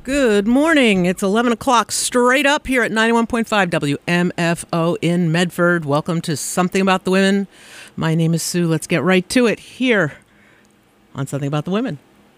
Good morning. It's 11 o'clock straight up here at 91.5 WMFO in Medford. Welcome to Something About the Women. My name is Sue. Let's get right to it here on Something About the Women.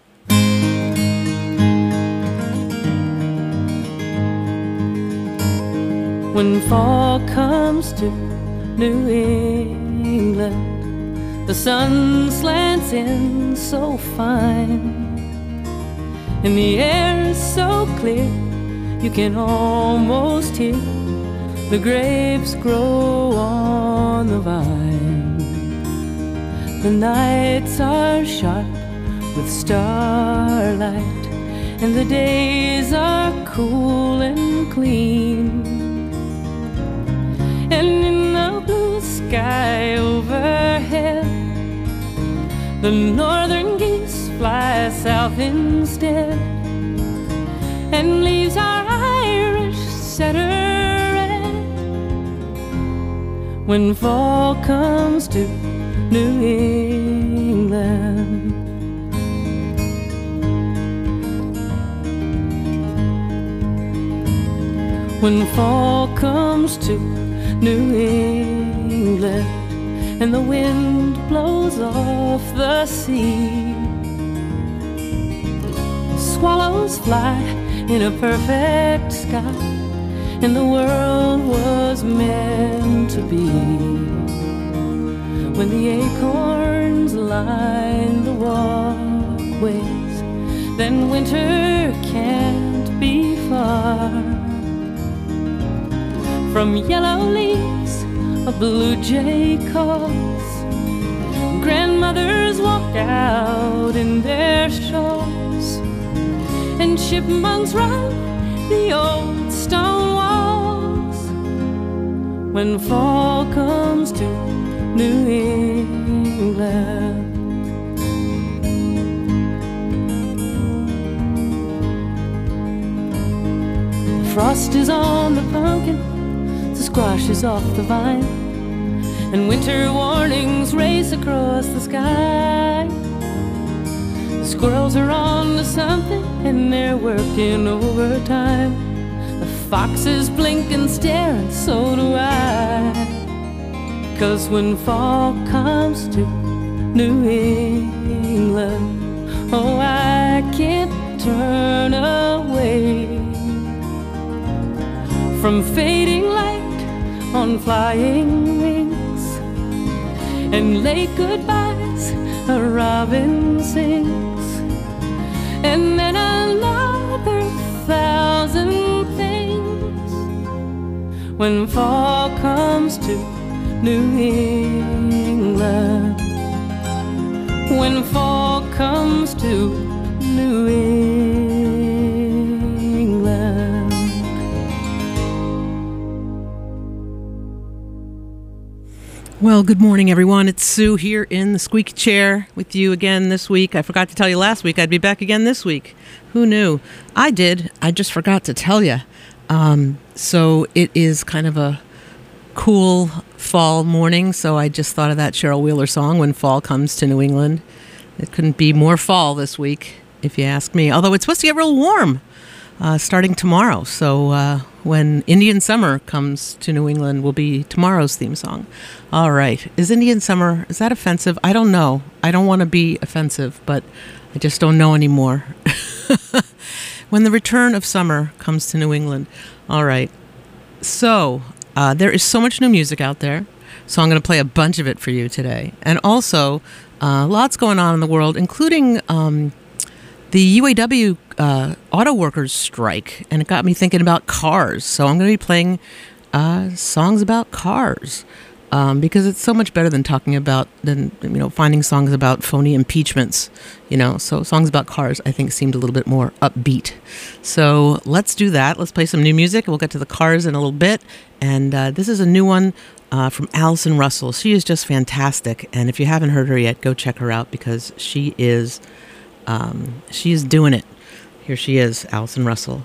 When fall comes to New England, the sun slants in so fine, and the air is so clear you can almost hear the grapes grow on the vine. The nights are sharp with starlight, and the days are cool and clean. And in the blue sky overhead, the northern geese fly south instead, and leaves our Irish setter red. When fall comes to New England, when fall comes to New England, and the wind blows off the sea, swallows fly in a perfect sky, and the world was meant to be. When the acorns line the walkways, then winter can't be far. From yellow leaves a blue jay calls, grandmothers walk out in their shawls, and chipmunks run the old stone walls. When fall comes to New England, frost is on the pumpkin, the squash is off the vine, and winter warnings race across the sky. The squirrels are on to something, and they're working overtime. The foxes blink and stare, and so do I. 'Cause when fall comes to New England, oh, I can't turn away from fading light on flying wings, and late goodbyes a robin sings, and then another thousand things. When fall comes to New England, when fall comes to New England. Well, good morning, everyone. It's Sue here in the squeaky chair with you again this week. I forgot to tell you last week I'd be back again this week. Who knew? I did. I just forgot to tell you. So it is kind of a cool fall morning, so I just thought of that Cheryl Wheeler song, When Fall Comes to New England. It couldn't be more fall this week, if you ask me. Although it's supposed to get real warm starting tomorrow. So when Indian Summer comes to New England will be tomorrow's theme song. All right. Is Indian Summer, is that offensive? I don't know. I don't want to be offensive, but I just don't know anymore. When the return of summer comes to New England. All right. So there is so much new music out there. So I'm going to play a bunch of it for you today. And also, lots going on in the world, including the UAW auto workers strike. And it got me thinking about cars. So I'm going to be playing songs about cars. Because it's so much better than finding songs about phony impeachments, so songs about cars, I think, seemed a little bit more upbeat. So let's do that. Let's play some new music. We'll get to the cars in a little bit. And this is a new one from Allison Russell. She is just fantastic. And if you haven't heard her yet, go check her out because she is doing it. Here she is, Allison Russell.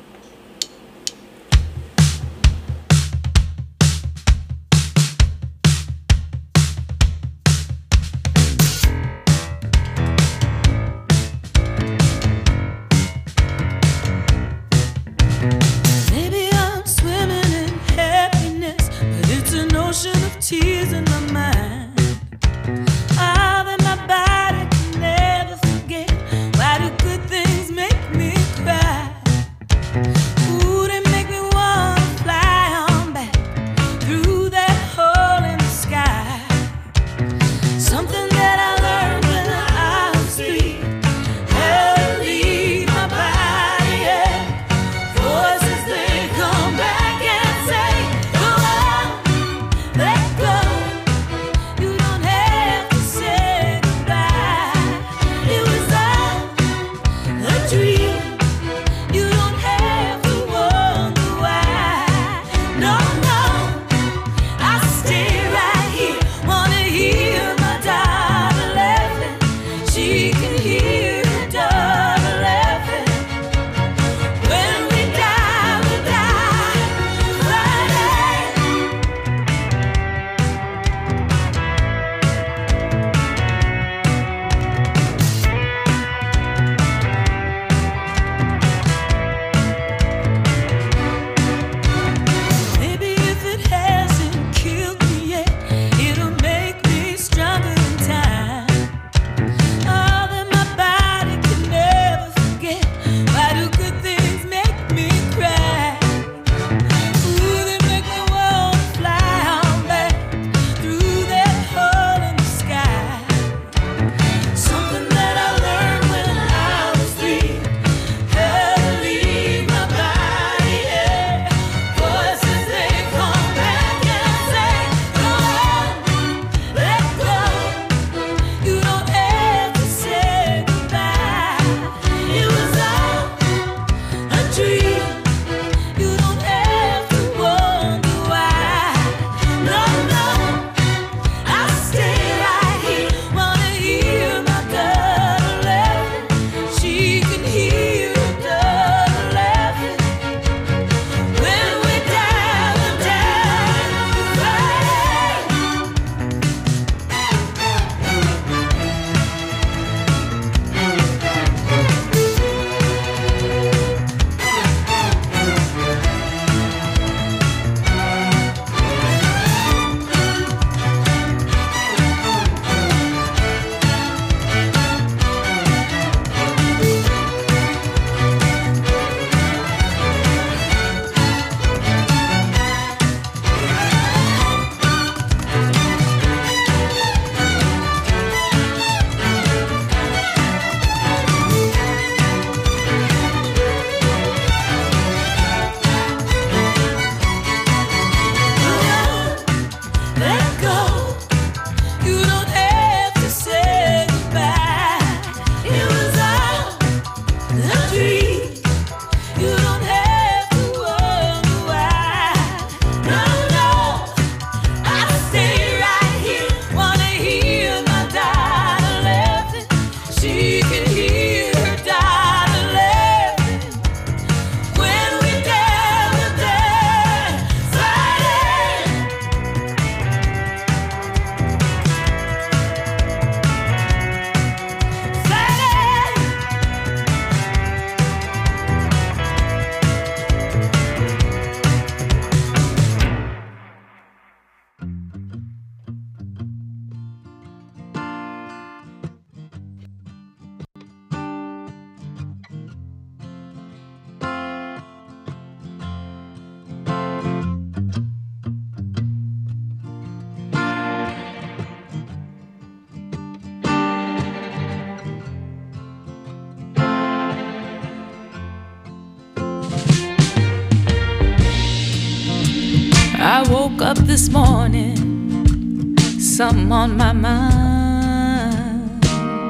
I woke up this morning, something on my mind.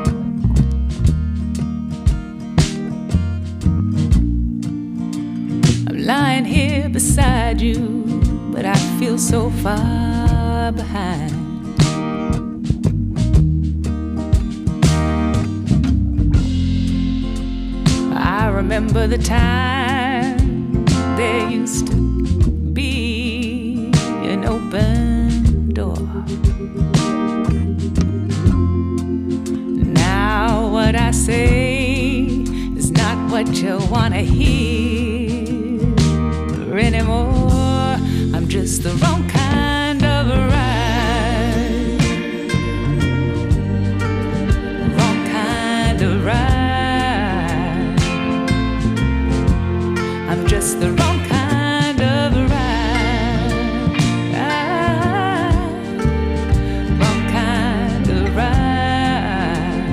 I'm lying here beside you, but I feel so far behind. I remember the time there used to be an open door. Now what I say is not what you wanna hear anymore. I'm just the wrong kind of ride. Wrong kind of ride. I'm just the wrong kind of ride. Wrong kind of ride.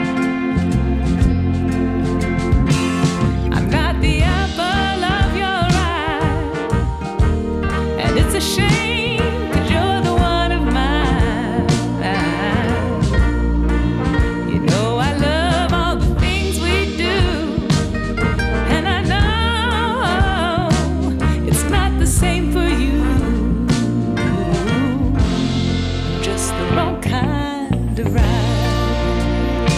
I'm not the apple of your eye, and it's a shame, 'cause you're the one of mine. You know I love all the things we do, and I know it's not the same for you. I'm just the wrong kind of ride.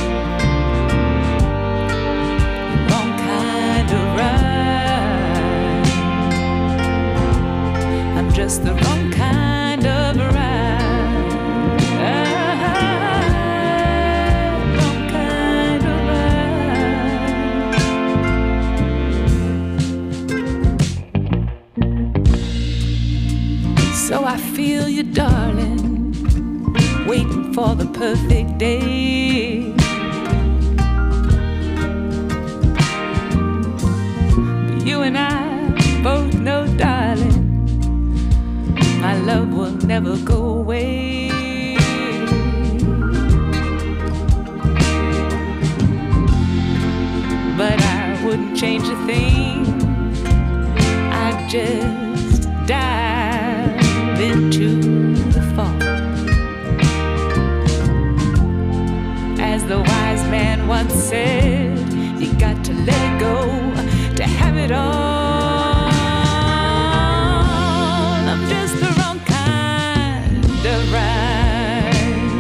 Wrong kind of ride. I'm just the wrong kind of ride. Wrong kind of ride. So I feel you, darling, waiting for the perfect day. But you and I both know, darling, my love will never go away. But I wouldn't change a thing. I'd just dive into the fall. As the wise man once said, you got to let it go to have it all. I'm just the wrong kind of ride.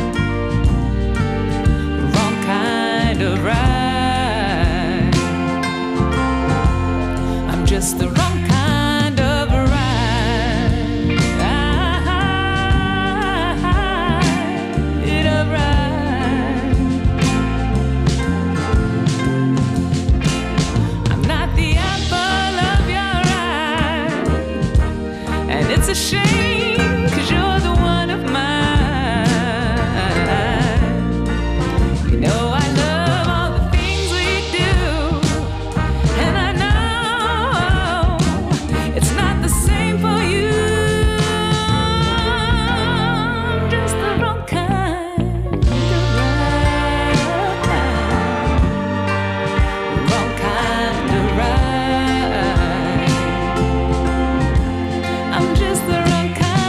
Wrong kind of ride. I'm just the wrong kind of ride. Of ride. I'm not the apple of your eye, and it's a shame, 'cause you're the one of mine. You know I love all the things we do, and I know it's not the same for you. I'm just the wrong kind of ride. Wrong kind of ride. I'm just the wrong kind.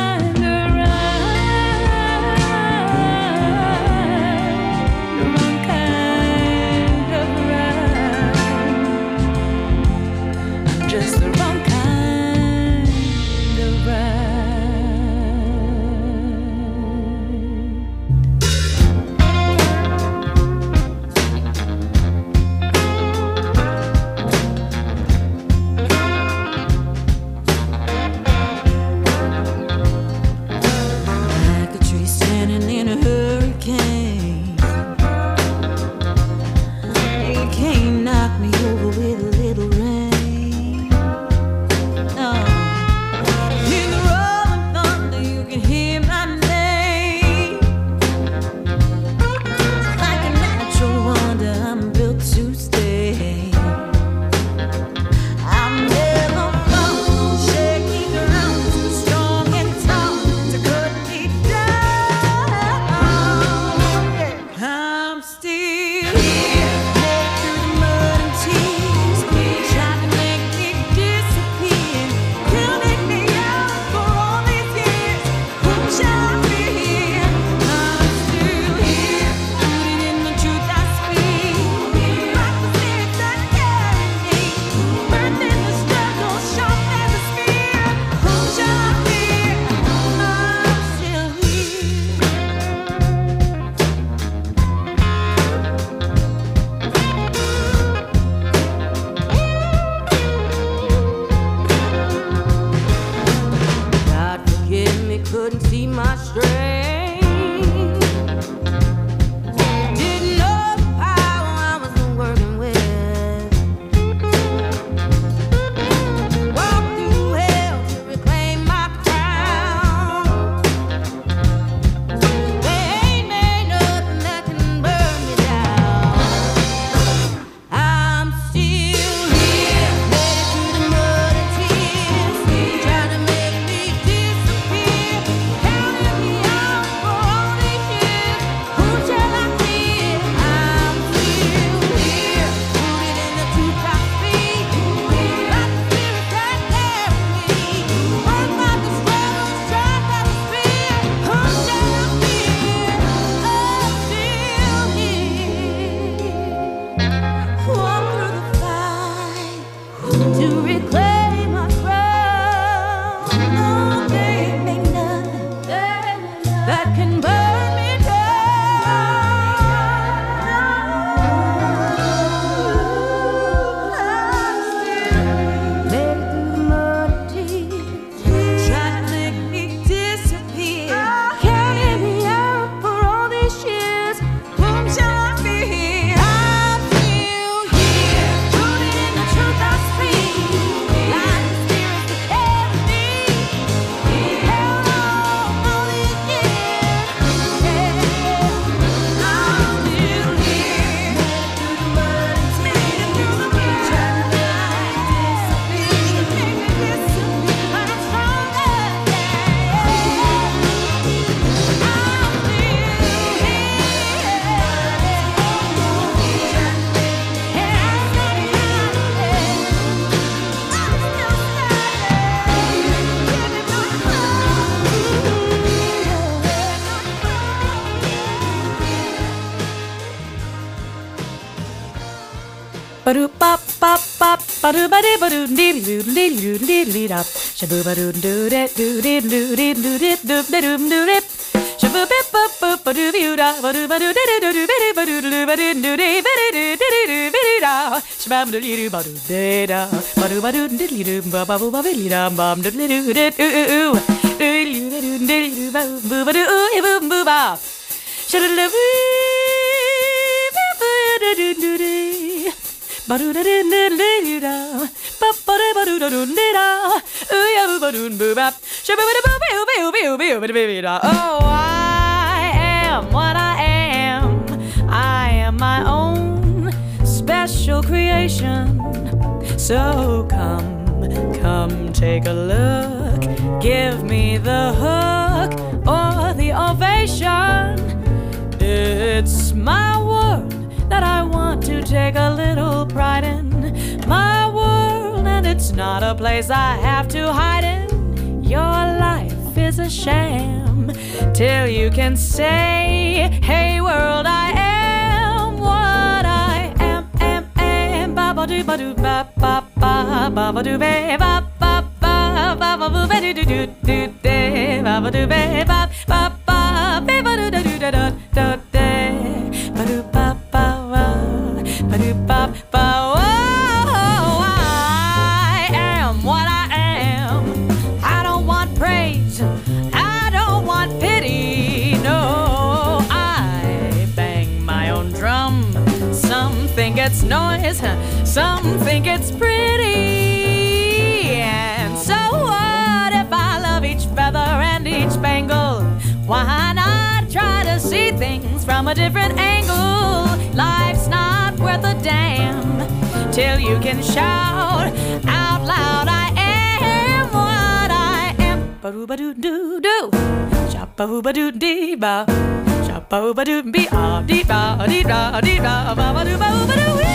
Ba-doo bop bop bop ba-doo ba-doo ba-doo dee doo dee doo dee dee da. Shaboo ba-doo doo dee doo dee doo dee doo dee doo dee doo doo dee. Shaboo bip bop bop ba-doo doo da ba-doo ba-doo dee doo doo dee ba-doo doo ba-doo doo dee ba-doo doo dee doo dee da. Shabam doo dee doo ba-doo dee da ba-doo ba-doo dee doo ba ba ba ba da bam doo dee doo dee ooh dee doo dee doo ba boo ba doo ooh boom boo ba. Shaboo doo doo doo dee. Ba-doo da dee dee dee da. Ba ba dee ba doo da doo dee da. Ooh ya boo ba doo boo bap. Shaboo ba doo boo boo boo boo boo boo da. Oh, I am what I am. I am my own special creation. So come take a look. Give me the hook or the ovation. It's my world that I want to take a little pride in. My world, and it's not a place I have to hide in. Your life is a sham till you can say, hey world, I am what I am. Ba ba doo ba doo ba ba ba ba ba doo ba ba ba ba ba ba ba doo doo doo doo doo ba ba doo ba ba ba ba ba doo doo doo doo doo ba doo ba ba ba doo ba ba. Oh, I am what I am. I don't want praise. I don't want pity. No, I bang my own drum. Some think it's noise, some think it's pretty. And so what if I love each feather and each bangle? Why not try to see things from a different angle? Life's not worth a damn till you can shout out loud, I am what I am. Ba-doo-ba-doo-doo-doo. Sha-ba-doo-ba-doo-dee-ba. Sha-ba-doo-ba-doo-bee-ah-dee-ba-dee-ba-dee-ba. Ba-ba-doo-ba-doo-ba-doo-wee.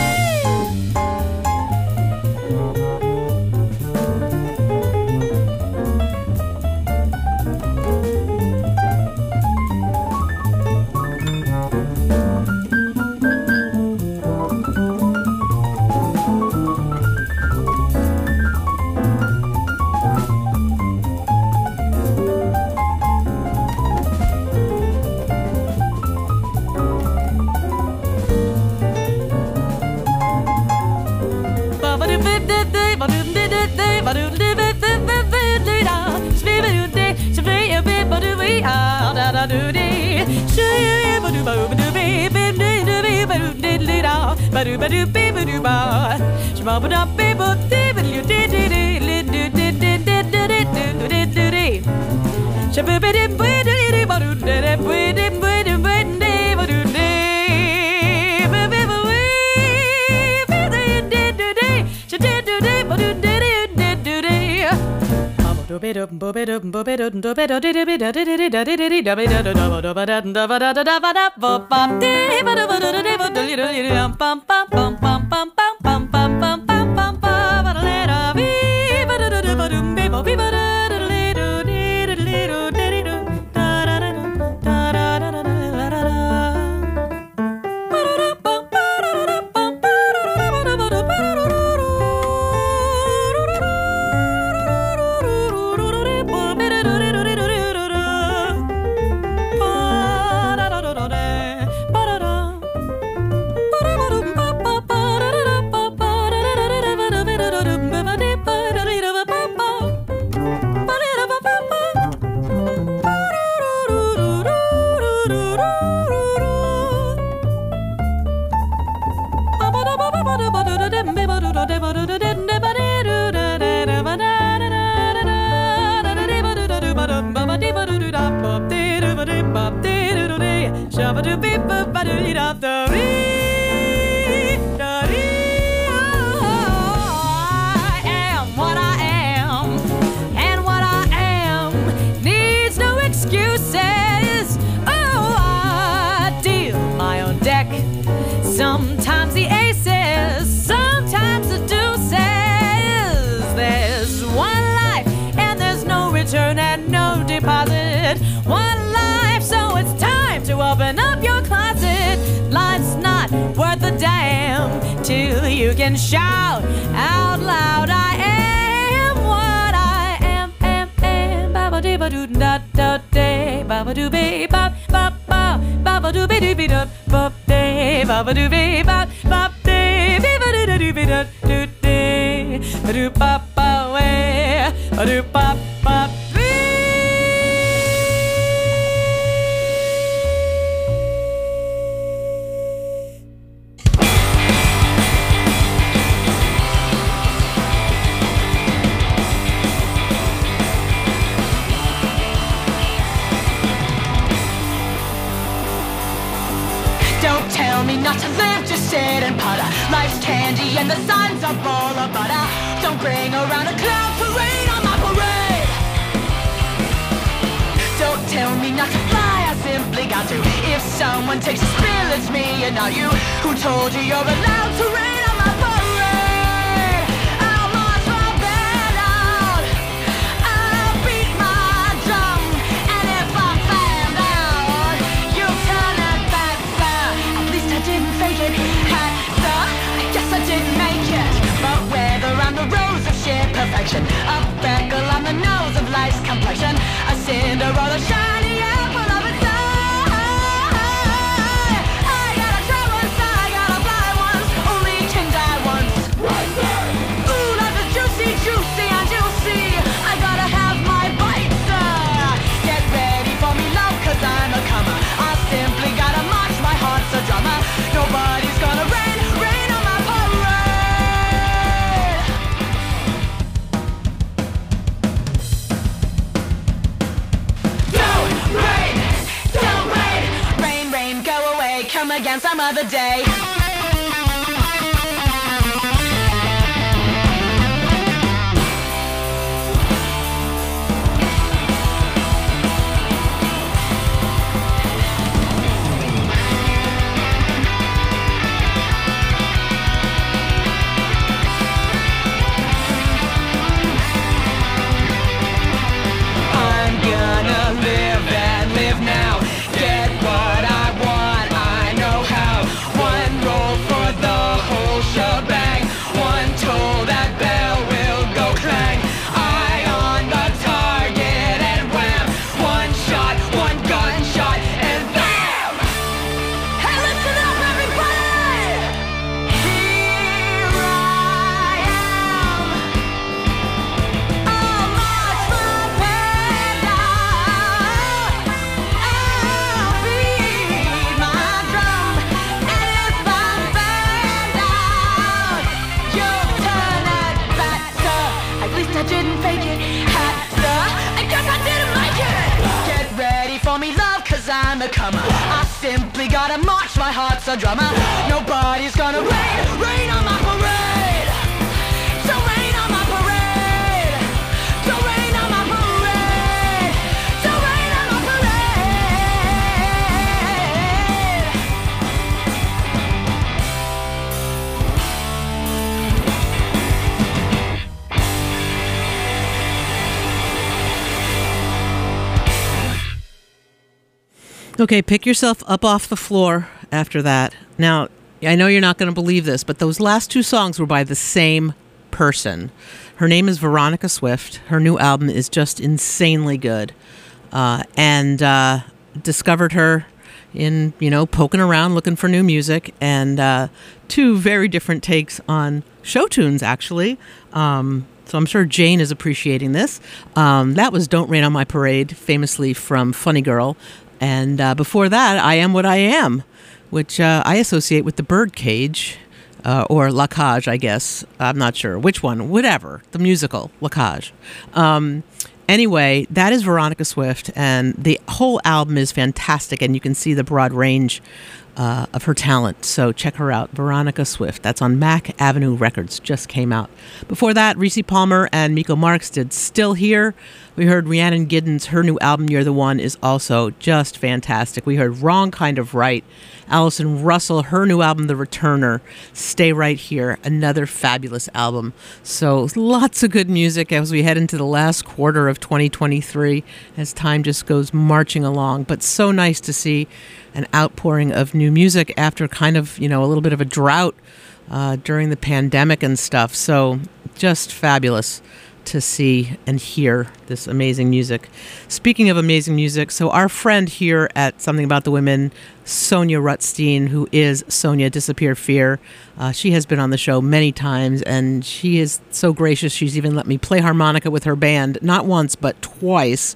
Sometimes the aces, sometimes the deuces. There's one life and there's no return and no deposit. One life, so it's to open up your closet. Life's not worth a damn till you can shout out loud. I am what I am. Baba dee ba doo da da day. Baba doo be bop bop bop. Baba doo be doo be doo bop day. Baba doo be bop bop day. Ba doo da doo be doo doo day. Ba doo bop bop way. Ba doo bop bop. Don't tell me not to live, just sit and putter. Life's candy and the sun's a bowl of butter. Don't bring around a cloud parade on my parade. Don't tell me not to fly, I simply got to. If someone takes a spill, it's me and not you. Who told you you're allowed to rain on my parade? I'll march my band out, I'll beat my drum, and if I'm found out, you turn it back, sir. At least I didn't fake it, sir. I guess I didn't make it. But whether I'm the rose of sheer perfection, a freckle on the nose of life's complexion, a Cinderella shiny apple of its eye, I gotta try once, I gotta fly once, only can die once. Ooh, life is juicy, juicy and juicy. I gotta have my bite, sir. Get ready for me, love, cause I'm a comer. I simply gotta march, my heart's a drummer. Nobody's gonna rain on my parade. Don't rain, rain, rain, go away, come again some other day. I'm gonna live and live now. Get what I want, I know how. One roll for the whole shebang. One toll, that bell will go clang. Eye on the target and wham. One shot, one gunshot, and bam! Hey, listen up, everybody! Here I am. I'll march my band out, I'll beat my drum, and if I'm found out, you'll turn it back, sir. At least I didn't fake it, sir. I guess I didn't make it. Get ready for me, love, cause I'm a comer. I simply gotta march, my heart's a drummer. Nobody's gonna rain on my parade. Don't rain on my parade. Don't rain on my parade. Don't rain on my parade. Okay, pick yourself up off the floor after that. Now, I know you're not going to believe this, but those last two songs were by the same person. Her name is Veronica Swift. Her new album is just insanely good. And discovered her in, poking around looking for new music, and two very different takes on show tunes, actually. So I'm sure Jane is appreciating this. That was Don't Rain on My Parade, famously from Funny Girl. And before that, I Am What I Am, which I associate with the Birdcage, or La Cage, I guess. I'm not sure which one, whatever, the musical, La Cage. Anyway, that is Veronica Swift, and the whole album is fantastic, and you can see the broad range of her talent. So check her out, Veronica Swift. That's on Mack Avenue Records, just came out. Before that, Reese Palmer and Miko Marks did Still Here. We heard Rhiannon Giddens, her new album, You're the One, is also just fantastic. We heard Wrong Kind of Right. Allison Russell, her new album, The Returner, Stay Right Here, another fabulous album. So lots of good music as we head into the last quarter of 2023, as time just goes marching along. But so nice to see an outpouring of new music after kind of, a little bit of a drought during the pandemic and stuff. So just fabulous to see and hear this amazing music. Speaking of amazing music, so our friend here at Something About the Women, Sonia Rutstein, who is Sonia Disappear Fear, she has been on the show many times, and she is so gracious. She's even let me play harmonica with her band, not once, but twice.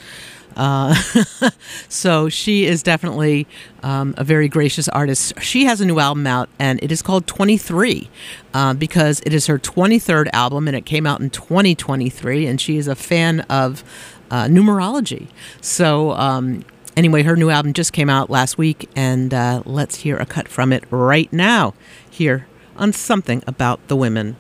So she is definitely a very gracious artist. She has a new album out, and it is called 23 because it is her 23rd album, and it came out in 2023, and she is a fan of numerology. So anyway, her new album just came out last week, and let's hear a cut from it right now here on Something About the Women.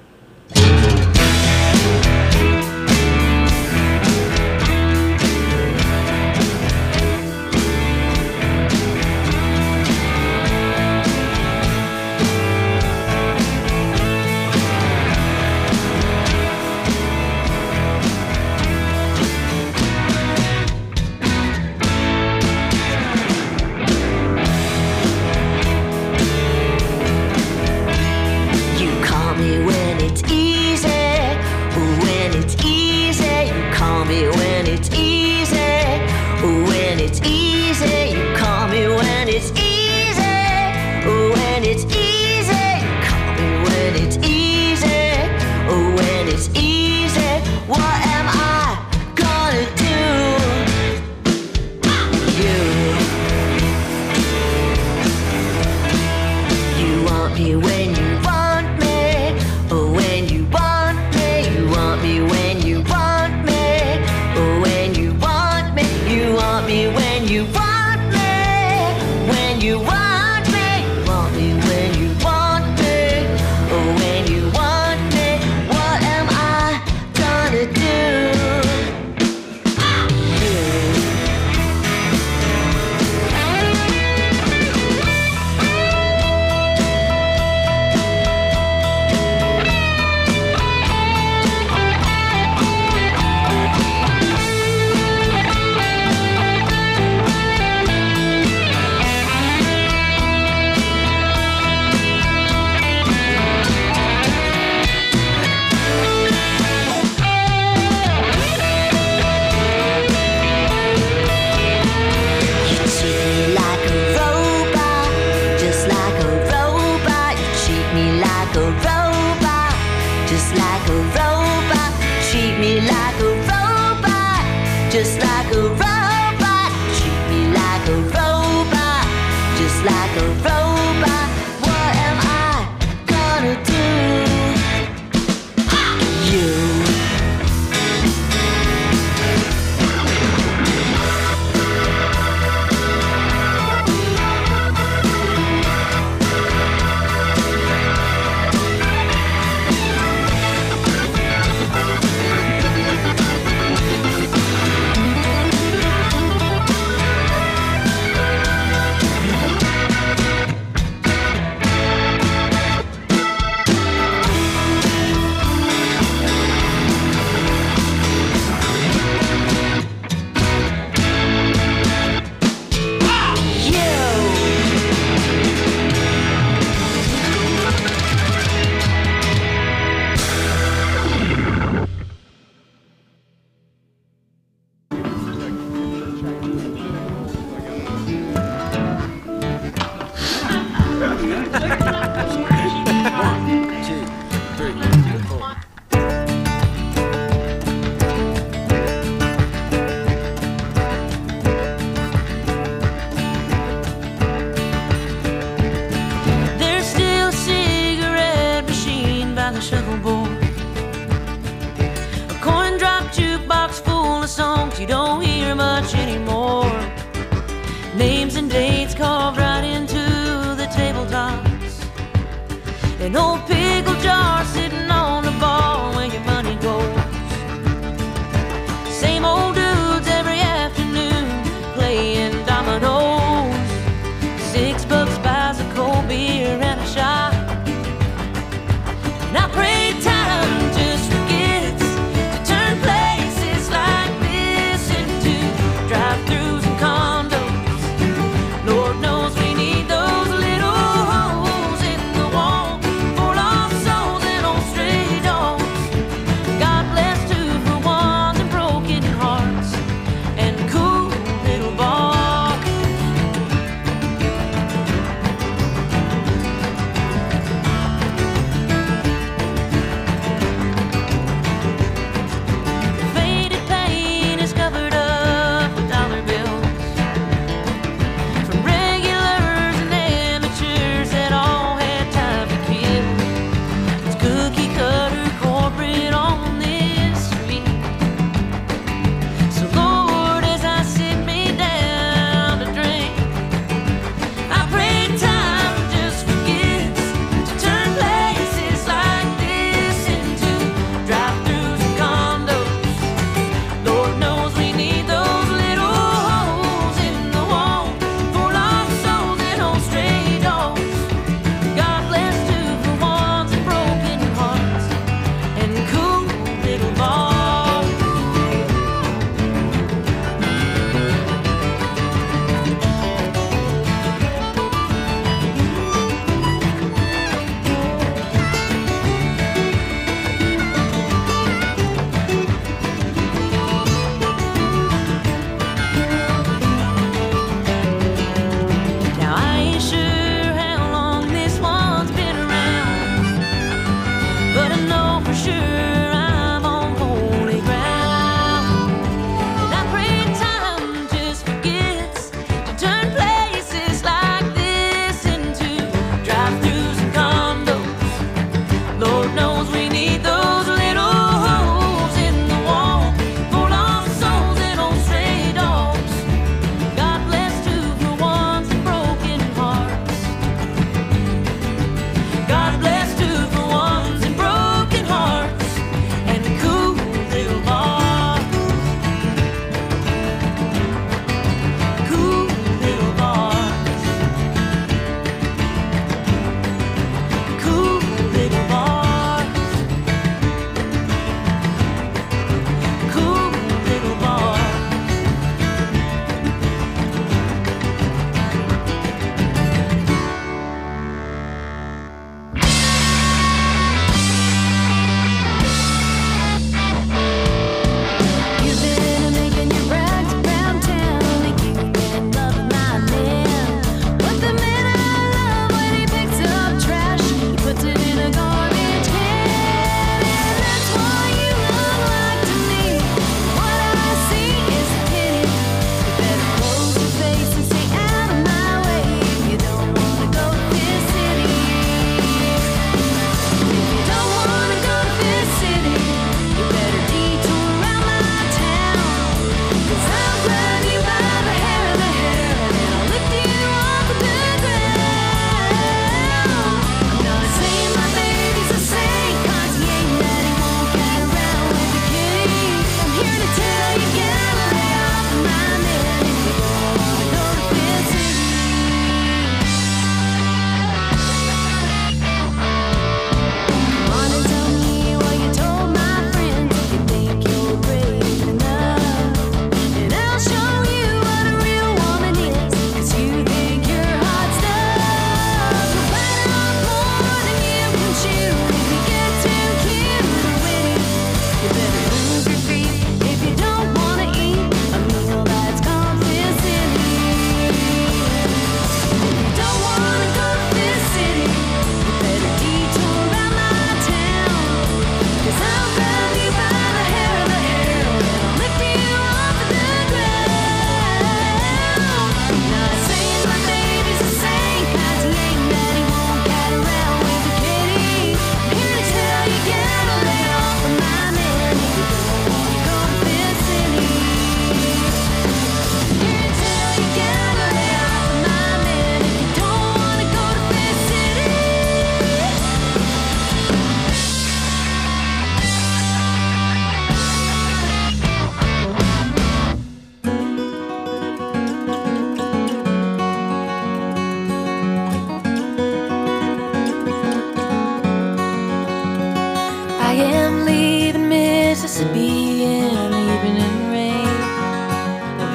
You don't hear much anymore. Names and dates carved right into the tabletops. An old pickle jar sitting on the bar where your money goes. Same old dudes every afternoon playing dominoes. $6 buys a cold beer and a shot. And I pray time just forgets to turn places like this into dry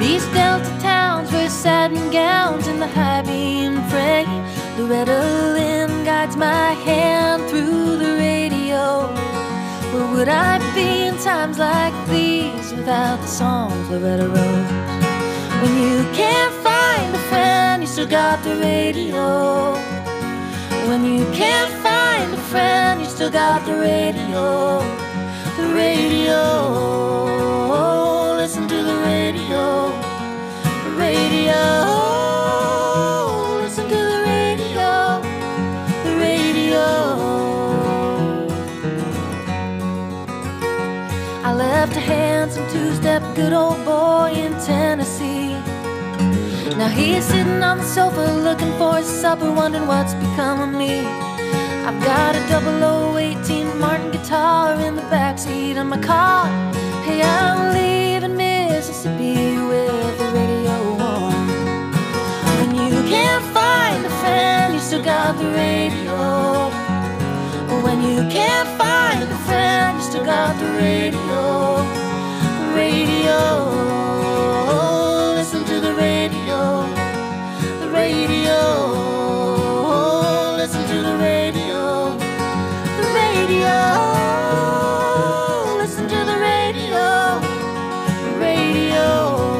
these Delta towns wear satin gowns in the high beam frame. Loretta Lynn guides my hand through the radio. Where would I be in times like these without the songs Loretta wrote? When you can't find a friend, you still got the radio. When you can't find a friend, you still got the radio. The radio, listen to the radio. The radio, listen to the radio. The radio. I left a handsome two-step good old boy in Tennessee. Now he's sitting on the sofa looking for his supper, wondering what's become of me. I've got a 0018 Martin guitar in the backseat of my car. Hey, I'm leaving Mississippi with the radio on. When you can't find a friend, you still got the radio. When you can't find a friend, you still got the radio. The radio. Listen to the radio. The radio. Listen to the radio. The radio. Listen to the radio. The radio.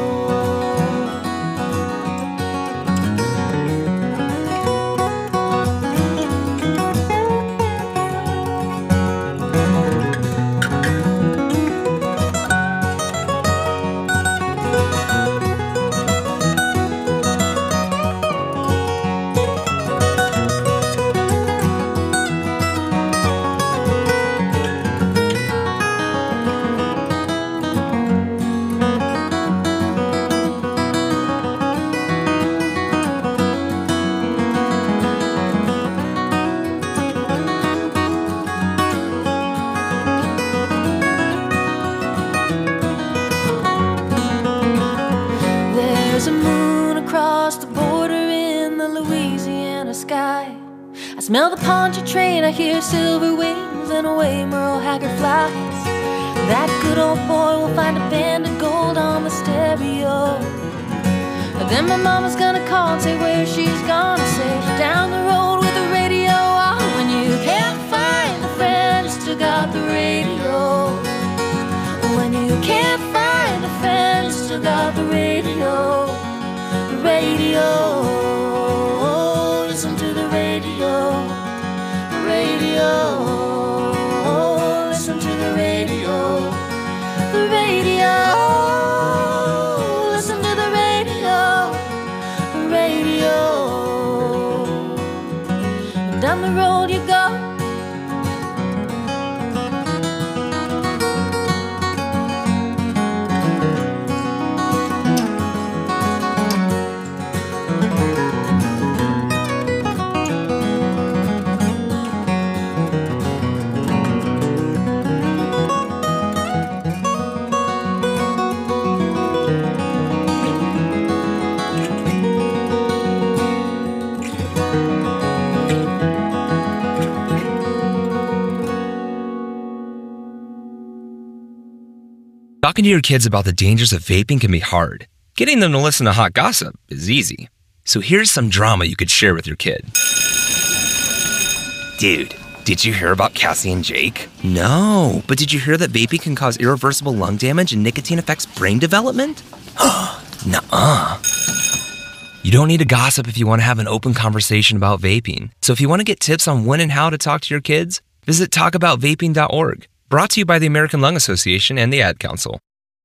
There's a moon across the border in the Louisiana sky. I smell the Pontchartrain, I hear silver wings, and away Merle Haggard flies. That good old boy will find a band of gold on the stereo. But then my mama's gonna call and say where she's gone. Say down the road with the radio on. When you can't find a friend, you still got the radio. When you can't find a friend, you still got the radio. The radio. Listen to the radio. The radio. Listen to the radio. The radio. Listen to the radio. The radio. And down the road you go. Talking to your kids about the dangers of vaping can be hard. Getting them to listen to hot gossip is easy. So here's some drama you could share with your kid. Dude, did you hear about Cassie and Jake? No, but did you hear that vaping can cause irreversible lung damage and nicotine affects brain development? Nuh-uh. You don't need to gossip if you want to have an open conversation about vaping. So if you want to get tips on when and how to talk to your kids, visit talkaboutvaping.org. Brought to you by the American Lung Association and the Ad Council.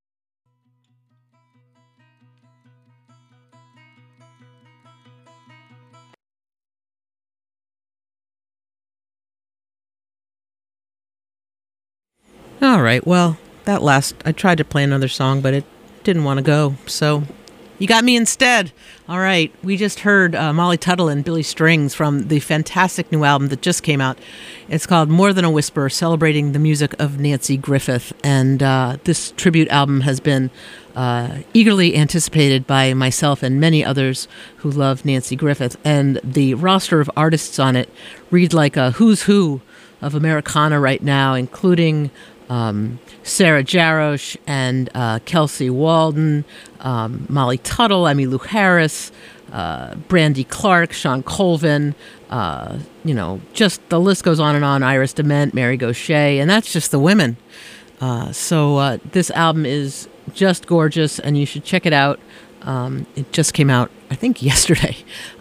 All right, well, I tried to play another song, but it didn't want to go, so you got me instead. All right, we just heard Molly Tuttle and Billy Strings from the fantastic new album that just came out. It's called More Than a Whisper, celebrating the music of Nanci Griffith. And this tribute album has been eagerly anticipated by myself and many others who love Nanci Griffith. And the roster of artists on it read like a who's who of Americana right now, including Sarah Jarosz and Kelsey Walden, Molly Tuttle, Emmylou Harris, Brandy Clark, Sean Colvin, just the list goes on and on. Iris DeMent, Mary Gauthier, and that's just the women. So this album is just gorgeous, and you should check it out. It just came out, I think, yesterday.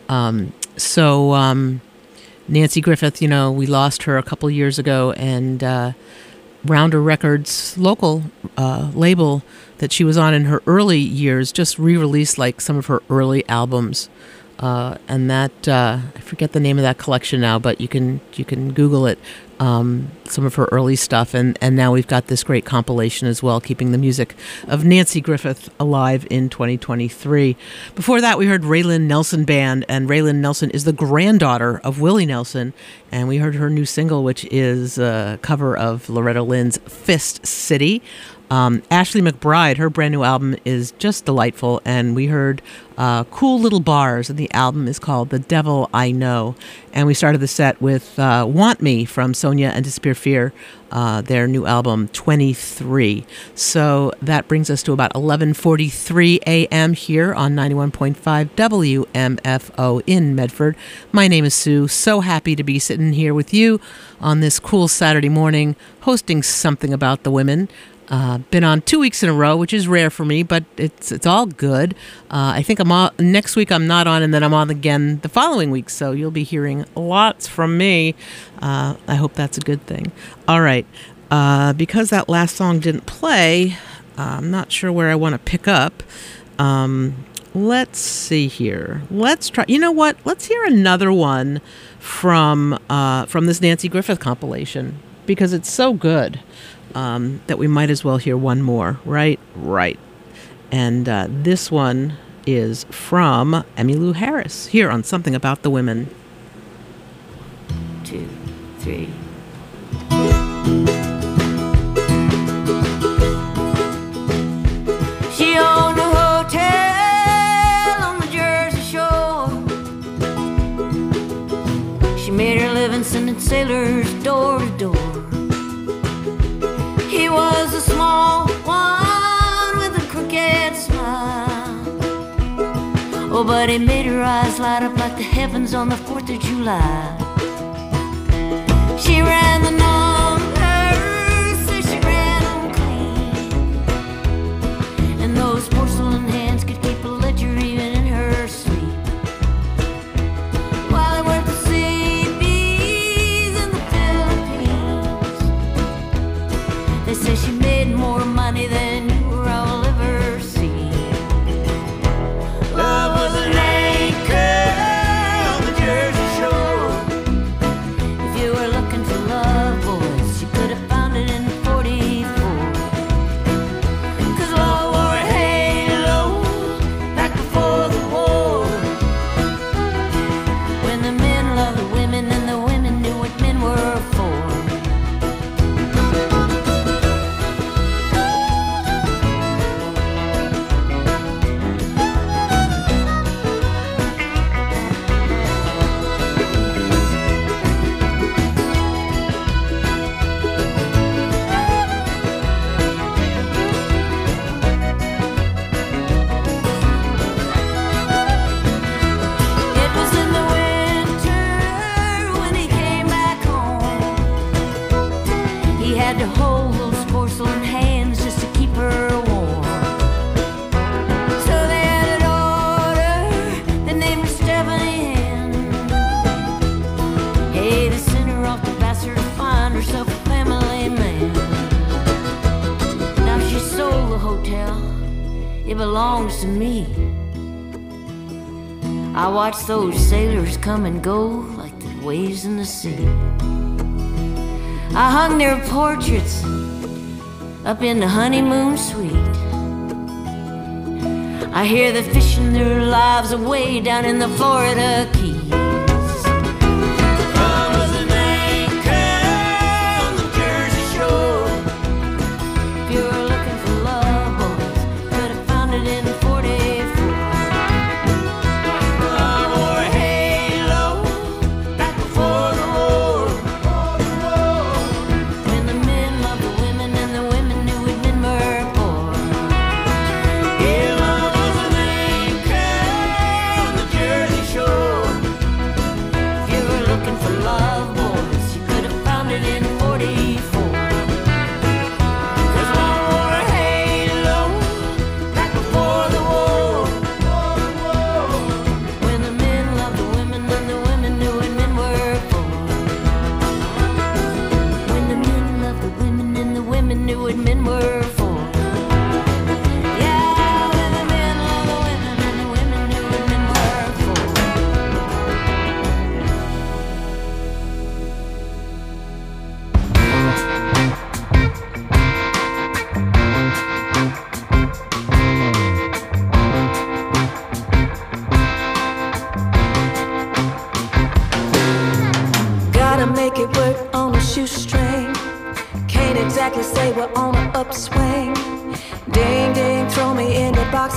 Nanci Griffith, we lost her a couple years ago, and Rounder Records local label that she was on in her early years just re-released like some of her early albums, and that I forget the name of that collection now, but you can Google it. Some of her early stuff, and now we've got this great compilation as well, keeping the music of Nanci Griffith alive in 2023. Before that, we heard Raylan Nelson Band, and Raylan Nelson is the granddaughter of Willie Nelson, and we heard her new single, which is a cover of Loretta Lynn's Fist City. Ashley McBryde, her brand new album is just delightful, and we heard Cool Little Bars, and the album is called The Devil I Know. And we started the set with Want Me from Sonia and Disappear Fear, their new album 23. So that brings us to about 11:43 a.m. here on 91.5 WMFO in Medford. My name is Sue. So happy to be sitting here with you on this cool Saturday morning, hosting Something About the Women. Been on 2 weeks in a row, which is rare for me, but it's all good. I think next week I'm not on, and then I'm on again the following week, so you'll be hearing lots from me. I hope that's a good thing. All right, because that last song didn't play, I'm not sure where I want to pick up. Let's see here. Let's try. You know what? Let's hear another one from this Nanci Griffith compilation, because it's so good. That we might as well hear one more, right? Right. And this one is from Emmylou Harris, here on Something About the Women. 2, 3. She owned a hotel on the Jersey Shore. She made her living sending sailors door to door. He was a small one with a crooked smile. Oh, but he made her eyes light up like the heavens on the 4th of July. She ran the numbers, so she ran them clean. And those porcelain hands could keep a ledger even in her sleep. While they worked the CBs in the Philippines, they say she made more money than you or I'll ever see. Love was an anchor on the Jersey Shore. If you were looking for love, boys, you could have found it in 44. 'Cause love wore a halo back before the war. When the men loved the women and the women knew what men were for. It was in the winter when he came back home. He had to hold those porcelain hands just to keep her warm. So they had a daughter, they named her Stephanie Ann. Hey, they sent her off to Vassar to find herself a family man. Now she sold the hotel, it belongs to me. I watch those sailors come and go like the waves in the sea. I hung their portraits up in the honeymoon suite. I hear the fishing their lives away down in the Florida Keys. Love was an anchor on the Jersey Shore. If you were looking for love, boys, could have found it in 44. Love wore a halo back before the war. When the men loved the women and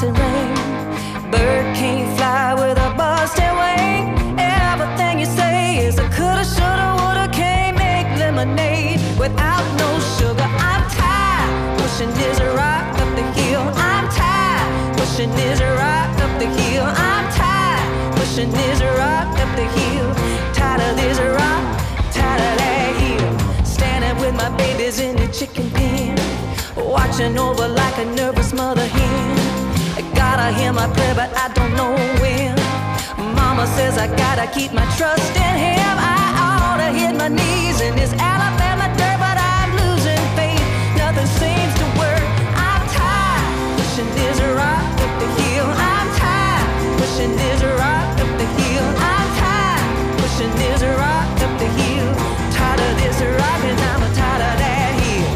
and rain. Bird can't fly with a busted wing. Everything you say is a coulda, shoulda, woulda. Can't make lemonade without no sugar. I'm tired pushing this rock up the hill. I'm tired pushing this rock up the hill. I'm tired pushing this rock up the hill. Tired of this rock, tired of that hill. Standing with my babies in the chicken pen, watching over like a nervous mother hen. I gotta hear my prayer, but I don't know when. Mama says I gotta keep my trust in him. I ought to hit my knees in this Alabama dirt, but I'm losing faith. Nothing seems to work. I'm tired pushing this rock up the hill. I'm tired pushing this rock up the hill. I'm tired pushing this rock up the hill. Tired of this rock and I'm tired of that hill.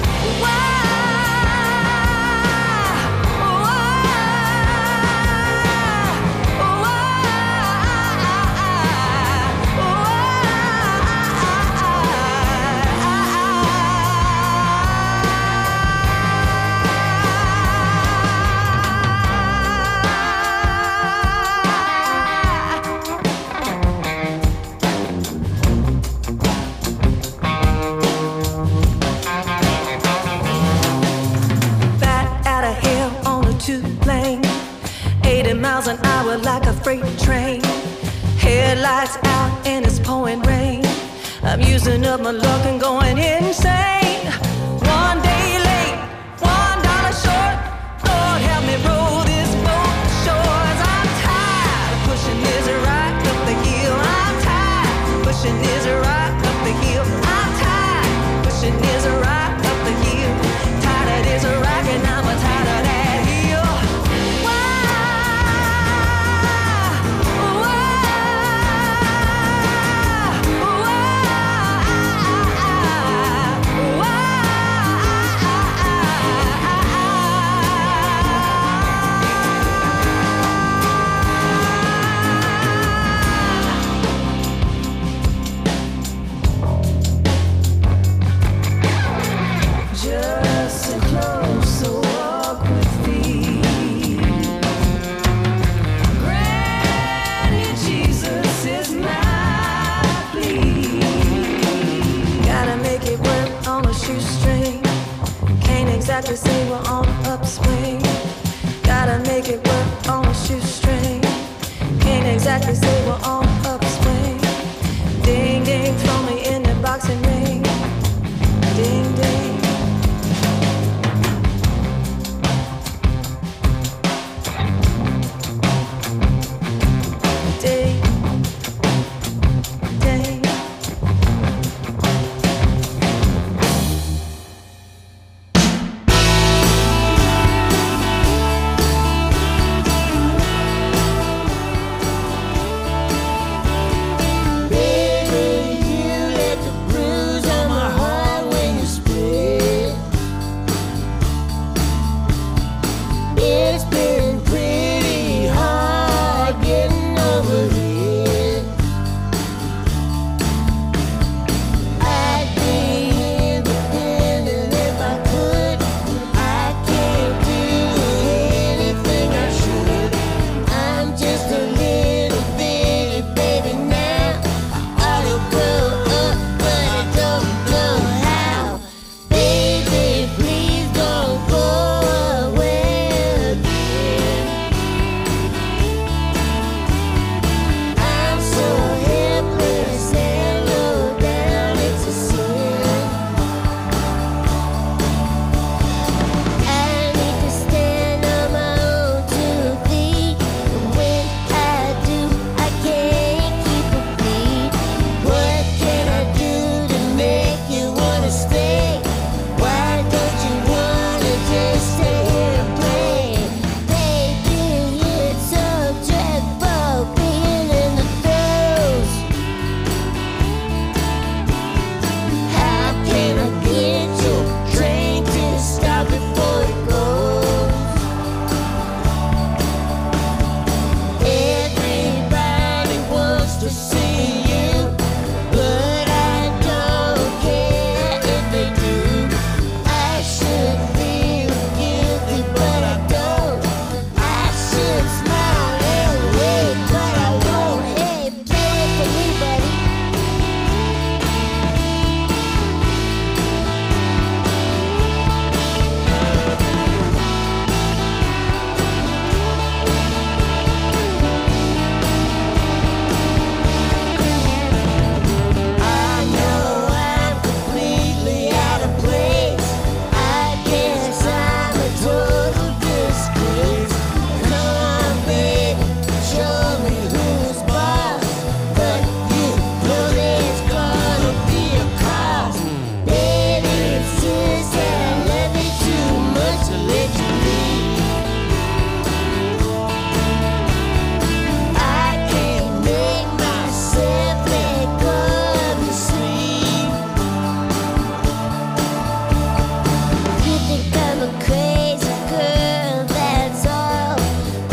Two-lane, 80 miles an hour like a freight train. Headlights out and it's pouring rain. I'm using up my luck and going insane. One day late, $1 short. Lord help me roll this boat to shores. I'm tired of pushing this rock up the hill. I'm tired pushing this rock up the hill. I'm tired pushing this rock up the hill. Tired of this rock and I'm tired of that. Exactly say we're on an upswing. Gotta make it work on a shoestring. Can't exactly say we're on an upswing. Ding ding, throw me in the boxing ring. Ding ding. Ding ding.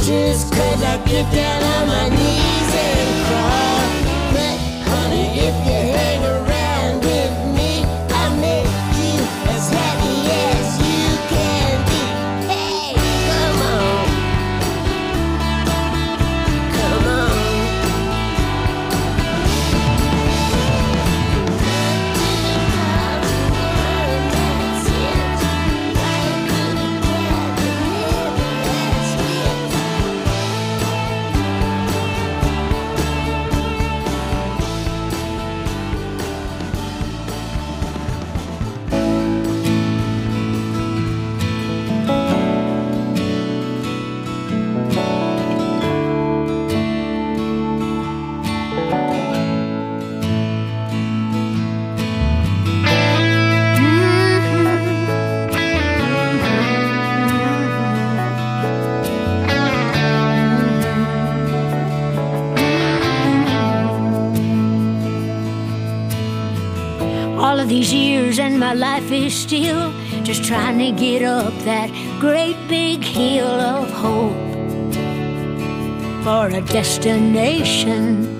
just 'cause I get down on my knees and cry. But honey, if you hang around with me, I'll make you as happy as you can be. Hey, come on. Come on. All of these years and my life is still just trying to get up that great big hill of hope for a destination.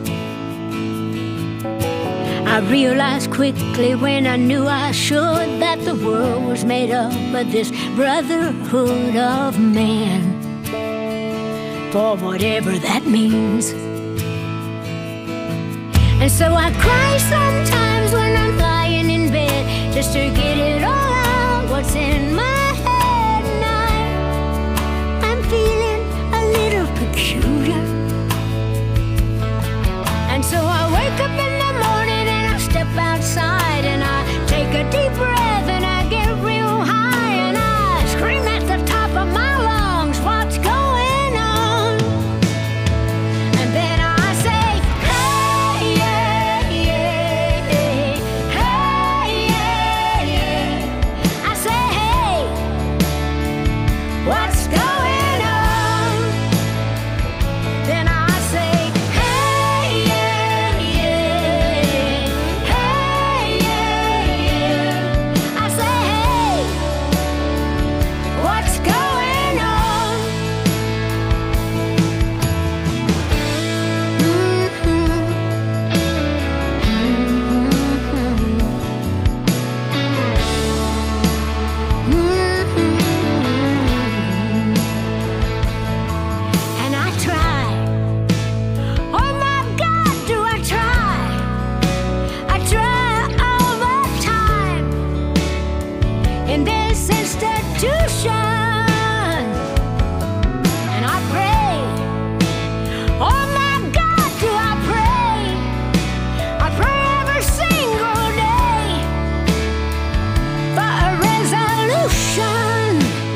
I realized quickly when I knew I should that the world was made up of this brotherhood of man, for whatever that means. And so I cry sometimes when I'm lying in bed just to get it all out, what's in my head. And I'm feeling a little peculiar. And so I wake up in the morning and I step outside and I take a deep breath and I get real high and I scream at the top of my lungs, what's going on? And then I say, hey, yeah, yeah, hey, yeah, yeah. I say, hey, what's going on? Then I say, hey, yeah, yeah, hey, yeah, yeah. I say, hey, what's going on? And I try. Oh my God, do I try? I try all the time in this institution. And I pray. Oh my God, do I pray? I pray every single day for a resolution.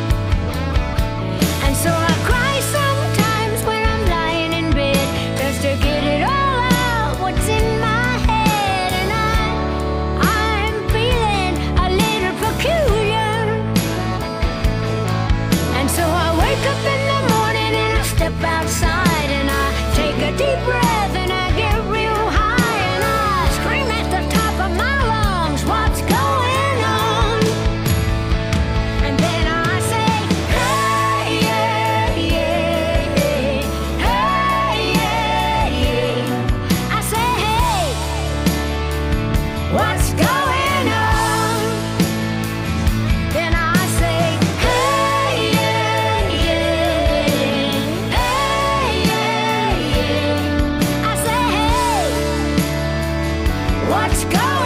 And so I cry sometimes when I'm lying in bed just to get it all out, what's in my head. And I'm feeling a little peculiar. And so I wake up in the morning and I step outside and I take a deep breath and I get real high and I scream at the top of my lungs, what's going on? And then I say, hey, yeah, yeah, hey, yeah, yeah. I say, hey, what's going on? Then I say, hey, yeah, yeah, hey, yeah, yeah. I say, hey, what's going on?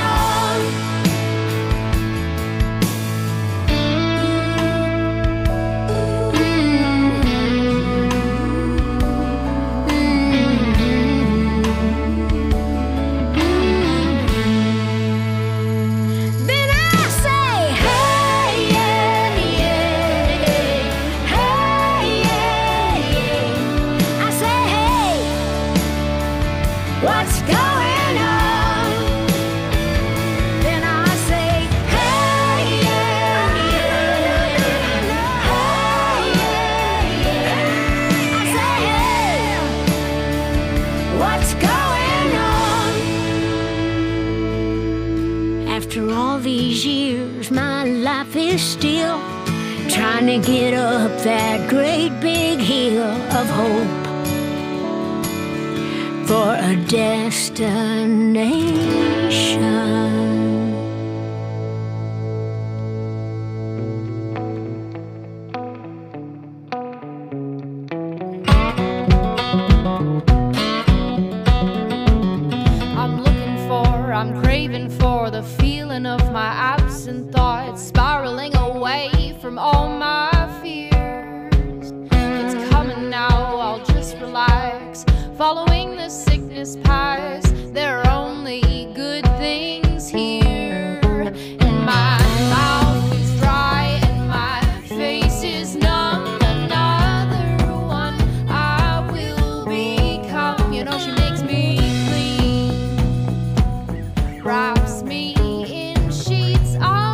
Then I say, hey, yeah, yeah, hey, yeah, yeah. I say, hey, what's going on? Then I say, hey, yeah, yeah, hey, yeah, yeah. I say, hey, what's going on? After all these years, my life is still trying to get up that great big hill of hope for a destination. I'm craving for the feeling of my absent thoughts, spiraling away from all my fears. It's coming now, I'll just relax, following the sickness past. There